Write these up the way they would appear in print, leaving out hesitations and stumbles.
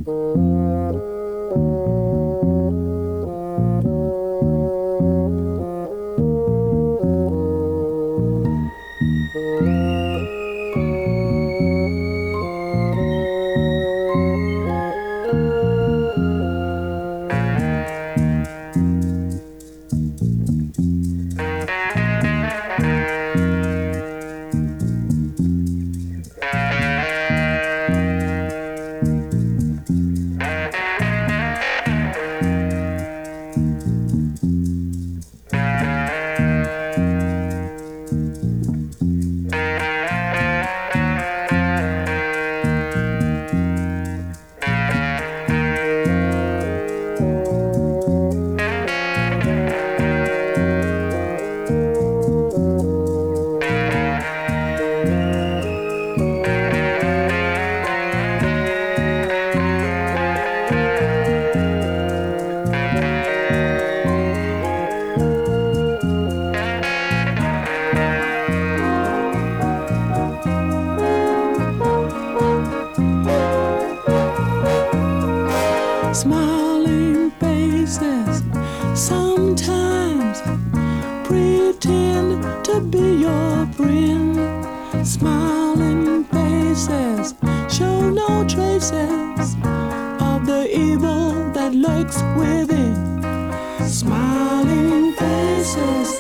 Smiling faces sometimes pretend to be your friend. Smiling faces show no traces of the evil that lurks within. Smiling faces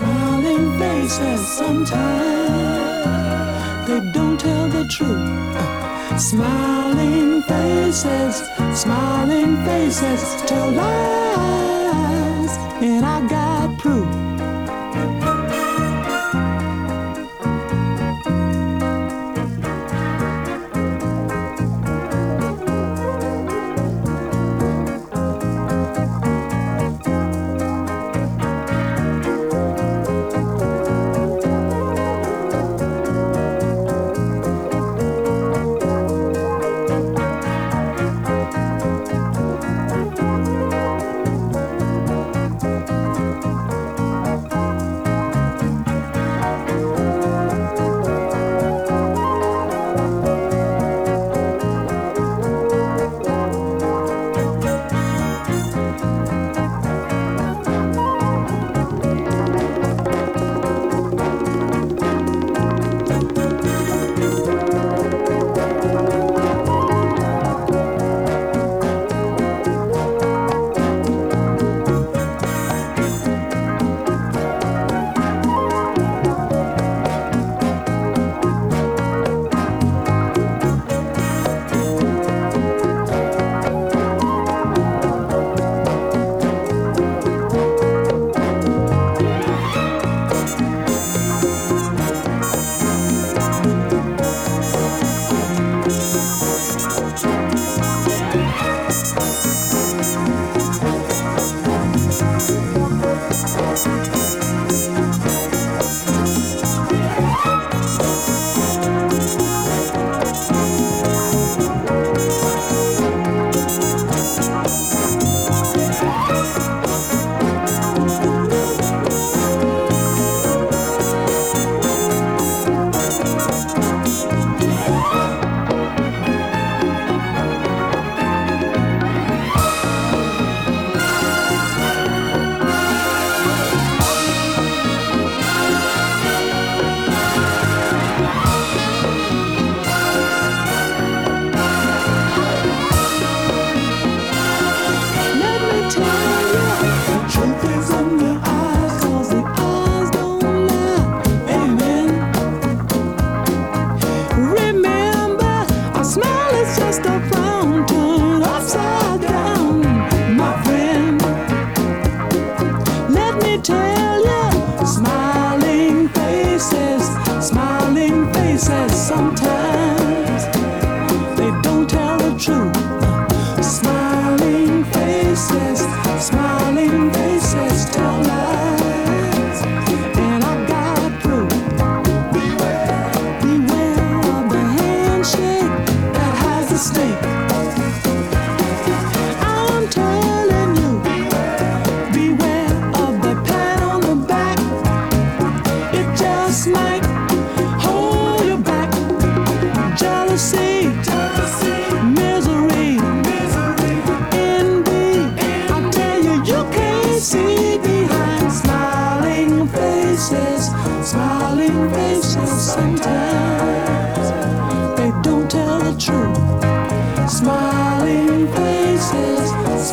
sometimes they don't tell the truth. Smiling faces tell lies, and I got proof. Jealousy, misery, truth. Smiling faces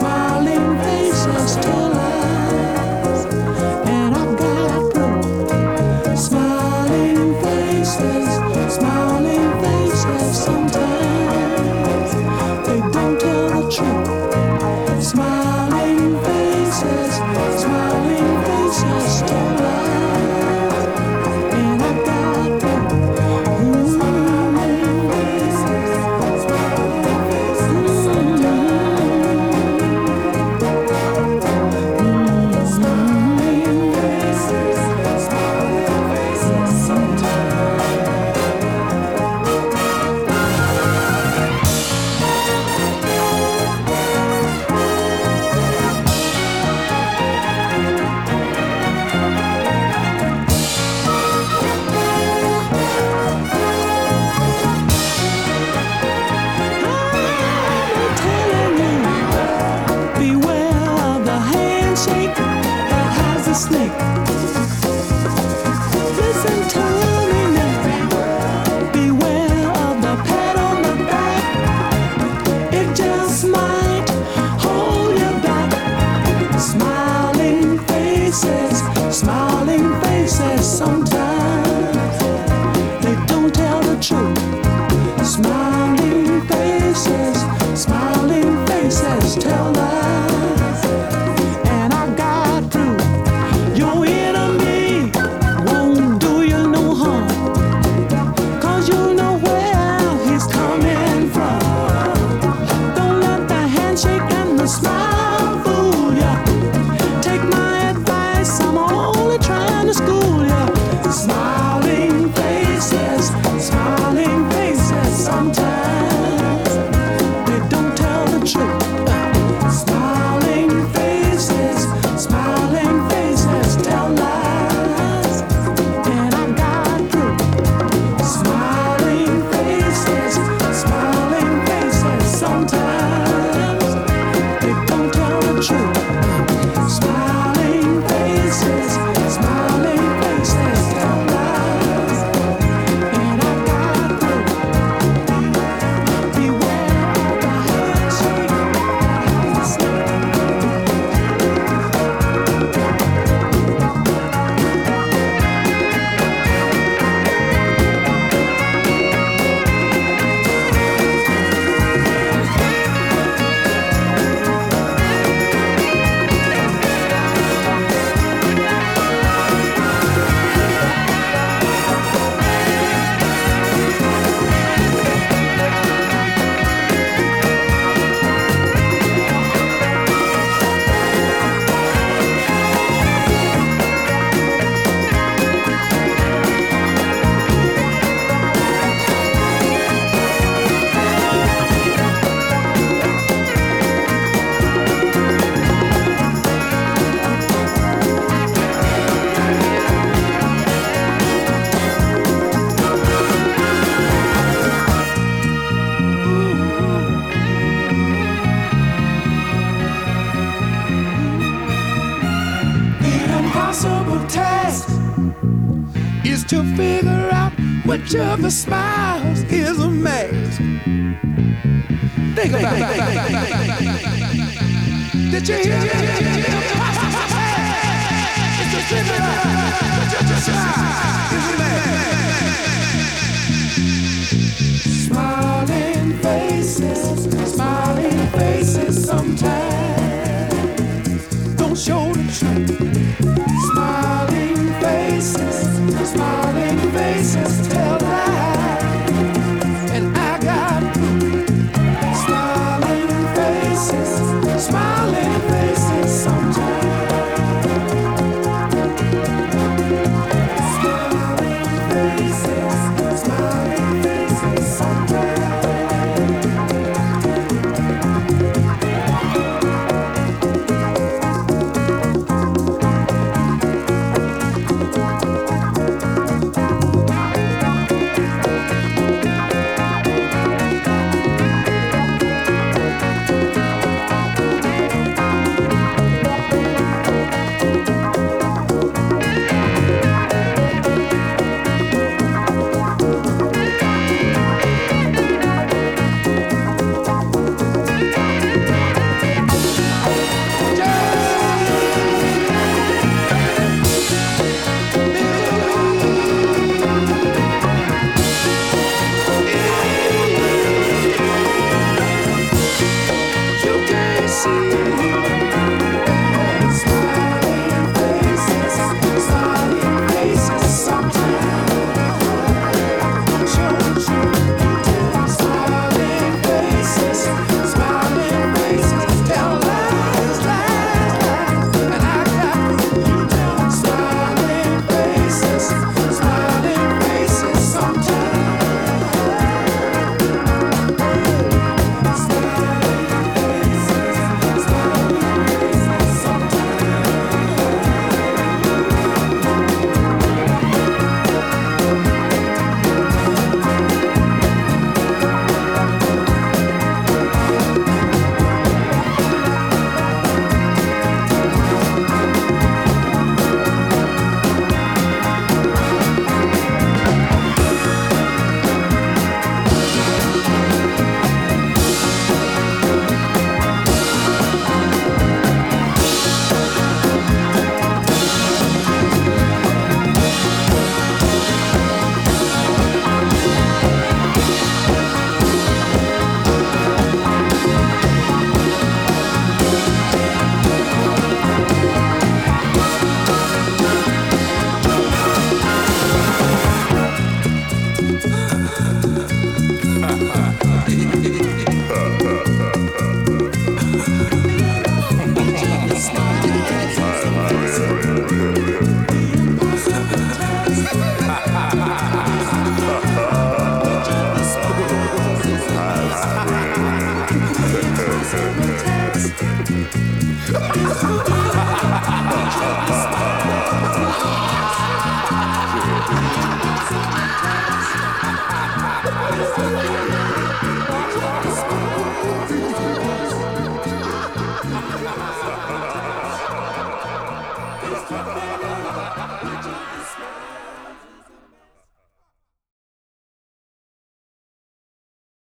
tell lies, and I've got proof. Smiling faces, sometimes they don't tell the truth. Smiling faces tell lies, and I've got proof. Snake. Listen to me now. Beware of the pat on the back. It just might hold you back. Smiling faces, sometimes they don't tell the truth. Smiling faces tell lies, and I got proof. Your enemy won't do you no harm, 'cause you know where he's coming from. Don't let the handshake and the smile fool ya. Take my advice, I'm only trying to school ya. Smiling faces, sometimes they don't tell the truth. Smiling faces tell lies, and I got proof. Smiling faces, sometimes they don't tell the truth. Smiling faces tell lies, and I got proof. Beware of the handshake. Is to figure out which of the smiles is a mask. Think about it. Did you hear me? It's to figure out which of the smiles is a mask. Smiling faces sometimes don't show the truth. Smiling faces tell lies, and I got proof. Smiling faces sometimes. Smiling faces sometimes. Ha ha ha!